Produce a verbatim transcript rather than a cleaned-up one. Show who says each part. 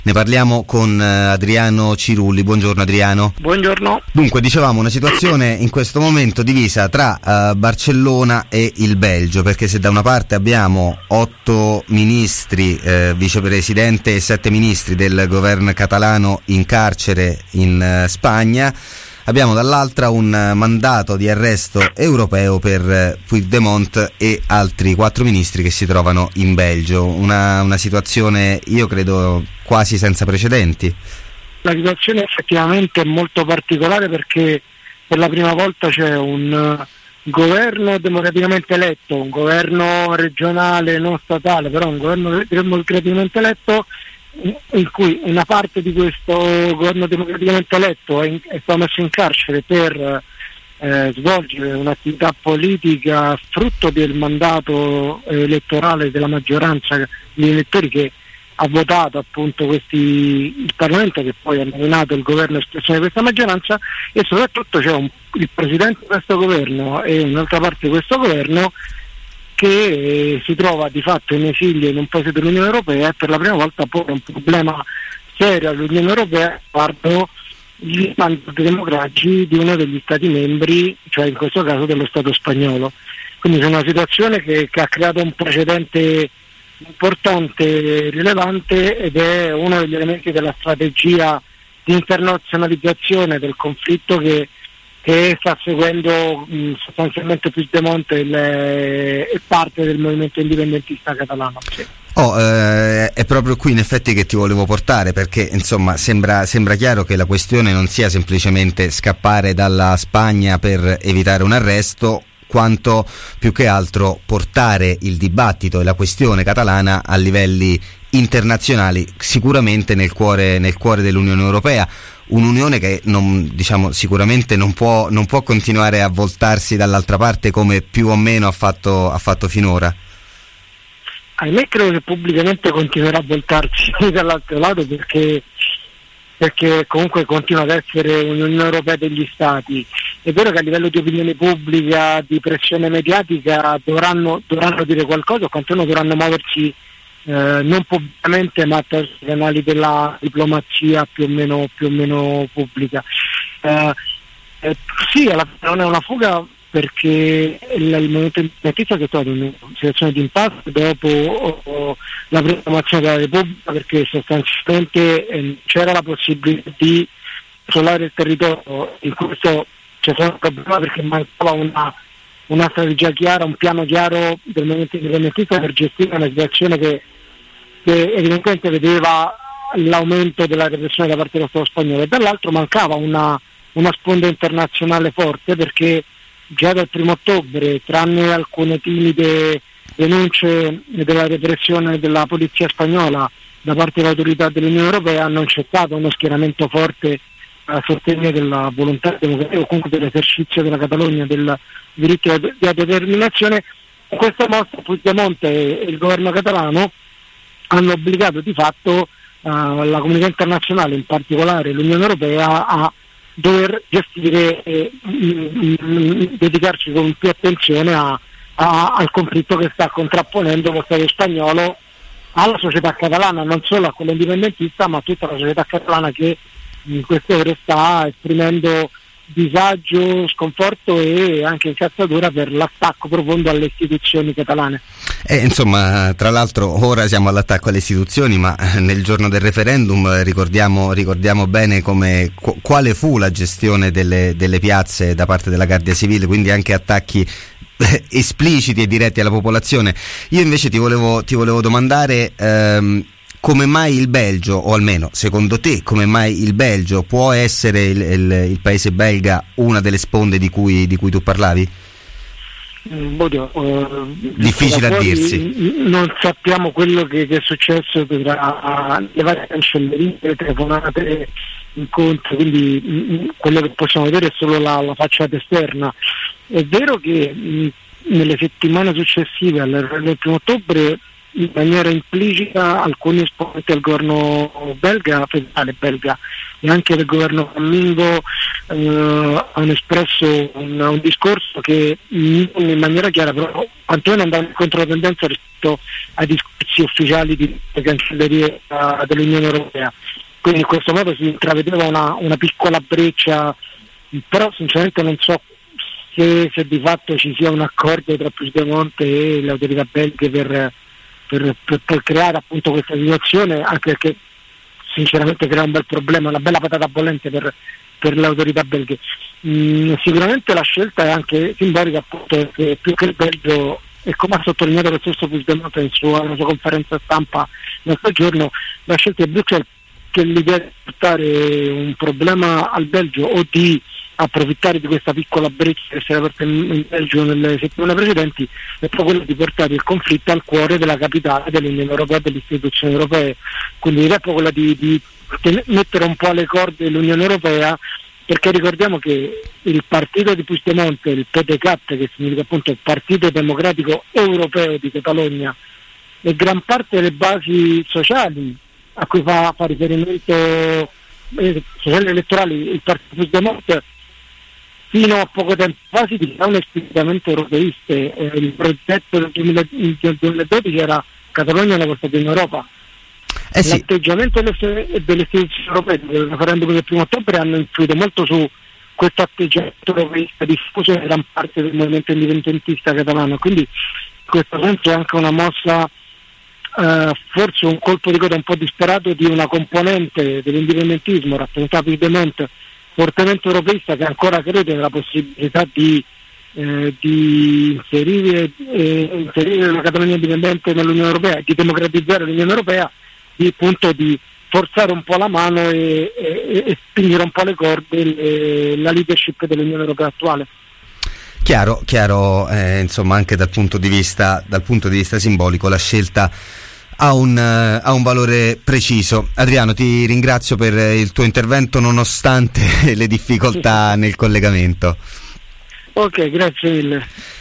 Speaker 1: Ne parliamo con Adriano Cirulli. Buongiorno Adriano.
Speaker 2: Buongiorno.
Speaker 1: Dunque, dicevamo una situazione in questo momento divisa tra uh, Barcellona e il Belgio, perché se da una parte abbiamo otto ministri, eh, vicepresidente e sette ministri del governo catalano in carcere in uh, Spagna, abbiamo dall'altra un uh, mandato di arresto europeo per uh, Puigdemont e altri quattro ministri che si trovano in Belgio. Una, una situazione, io credo, quasi senza precedenti.
Speaker 2: La situazione effettivamente è molto particolare perché per la prima volta c'è un uh, governo democraticamente eletto, un governo regionale non statale, però un governo democraticamente eletto, in cui una parte di questo governo democraticamente eletto è, in, è stato messo in carcere per eh, svolgere un'attività politica frutto del mandato eh, elettorale della maggioranza degli elettori che ha votato appunto questi, il Parlamento, che poi ha nominato il governo espressione di questa maggioranza, e soprattutto c'è un, il presidente di questo governo e un'altra parte di questo governo che eh, si trova di fatto in esilio in un paese dell'Unione Europea e per la prima volta pone un problema serio all'Unione Europea riguardo gli mandati democratici di uno degli Stati membri, cioè in questo caso dello Stato spagnolo. Quindi c'è una situazione che, che ha creato un precedente importante, rilevante, ed è uno degli elementi della strategia di internazionalizzazione del conflitto che che sta seguendo mh, sostanzialmente Puigdemont e, le, e parte del movimento indipendentista catalano. Sì.
Speaker 1: Oh, eh, è proprio qui in effetti che ti volevo portare, perché insomma sembra, sembra chiaro che la questione non sia semplicemente scappare dalla Spagna per evitare un arresto, quanto più che altro portare il dibattito e la questione catalana a livelli internazionali, sicuramente nel cuore, nel cuore dell'Unione Europea. Un'unione che non, diciamo, sicuramente non può, non può continuare a voltarsi dall'altra parte come più o meno ha fatto, ha fatto finora.
Speaker 2: Ahimè, credo che pubblicamente continuerà a voltarsi dall'altro lato perché, perché comunque continua ad essere un'Unione Europea degli Stati. È vero che a livello di opinione pubblica, di pressione mediatica dovranno, dovranno dire qualcosa, o quantomeno dovranno muoversi Eh, non pubblicamente ma attraverso i canali della diplomazia più o meno, più o meno pubblica. Eh, eh, sì, alla fine non è una fuga, perché il, il movimento indipendentista è stato in una situazione di impasse dopo oh, oh, la proclamazione della Repubblica, perché sostanzialmente eh, c'era la possibilità di isolare il territorio. In questo c'è stato un problema perché mancava una una strategia chiara, un piano chiaro del movimento indipendentista per gestire una situazione che, che evidentemente vedeva l'aumento della repressione da parte dello Stato spagnolo, e dall'altro mancava una, una sponda internazionale forte, perché già dal primo ottobre, tranne alcune timide denunce della repressione della polizia spagnola da parte delle autorità dell'Unione Europea, non c'è stato uno schieramento forte a sostegno della volontà democratica o comunque dell'esercizio della Catalogna del diritto di autodeterminazione. In questa mossa Puigdemont e il governo catalano hanno obbligato di fatto uh, la comunità internazionale, in particolare l'Unione Europea, a dover gestire e mm, mm, dedicarci con più attenzione a, a, al conflitto che sta contrapponendo lo Stato spagnolo alla società catalana, non solo a quella indipendentista ma a tutta la società catalana che in queste ore sta esprimendo disagio, sconforto e anche incazzatura per l'attacco profondo alle istituzioni catalane.
Speaker 1: Eh, insomma, tra l'altro ora siamo all'attacco alle istituzioni, ma nel giorno del referendum ricordiamo, ricordiamo bene come, qu- quale fu la gestione delle, delle piazze da parte della Guardia Civile, quindi anche attacchi espliciti e diretti alla popolazione. Io invece ti volevo, ti volevo domandare ehm, come mai il Belgio, o almeno secondo te come mai il Belgio può essere il, il, il paese belga una delle sponde di cui, di cui tu parlavi?
Speaker 2: Oddio, uh,
Speaker 1: difficile a dirsi.
Speaker 2: Non sappiamo quello che, che è successo tra le varie cancellerie, le telefonate, incontri, quindi mh, quello che possiamo vedere è solo la, la facciata esterna. È vero che mh, nelle settimane successive al primo ottobre, in maniera implicita, alcuni esponenti del governo belga, federale belga, e anche del governo Cammingo uh, hanno espresso un, un discorso che in, in maniera chiara però quantomeno andava in controtendenza rispetto ai discorsi ufficiali di cancelleria uh, dell'Unione Europea. Quindi in questo modo si intravedeva una, una piccola breccia, però sinceramente non so se, se di fatto ci sia un accordo tra Puigdemont e le autorità belghe per, per, per, per creare appunto questa situazione, anche perché sinceramente crea un bel problema, una bella patata bollente per, per le autorità belghe. Mm, sicuramente la scelta è anche simbolica, appunto, perché più che il Belgio, e come ha sottolineato lo stesso Puigdemont nella sua, nella sua conferenza stampa l'altro giorno, la scelta di Bruxelles che l'idea di portare un problema al Belgio o di approfittare di questa piccola breccia che si era aperta in Belgio nelle settimane precedenti è proprio quello di portare il conflitto al cuore della capitale dell'Unione Europea e delle istituzioni europee. Quindi l'idea è proprio quella di, di mettere un po' alle corde l'Unione Europea, perché ricordiamo che il partito di Puigdemont, il P D C A T, che significa appunto il Partito Democratico Europeo di Catalogna, e gran parte delle basi sociali a cui fa, fa riferimento eh, sociali elettorali il partito Puigdemont, fino a poco tempo fa si dicevano esplicitamente europeiste. Eh, il progetto del, duemila, del duemiladodici era Catalogna nella Costa in Europa.
Speaker 1: Eh sì.
Speaker 2: L'atteggiamento delle, delle istituzioni europee del referendum del primo ottobre hanno influito molto su questo atteggiamento europeista diffuso in gran parte del movimento indipendentista catalano, quindi in questo senso è anche una mossa, Uh, forse un colpo di coda un po' disperato di una componente dell'indipendentismo rappresentata da Puigdemont, fortemente europeista, che ancora crede nella possibilità di, eh, di inserire, eh, inserire la Catalogna indipendente nell'Unione Europea, di democratizzare l'Unione Europea, di appunto di forzare un po' la mano e, e, e spingere un po' le corde le, la leadership dell'Unione Europea attuale.
Speaker 1: Chiaro, chiaro, eh, insomma, anche dal punto di vista dal punto di vista simbolico la scelta ha un, uh, ha un valore preciso. Adriano, ti ringrazio per il tuo intervento nonostante le difficoltà nel collegamento.
Speaker 2: Ok, grazie mille.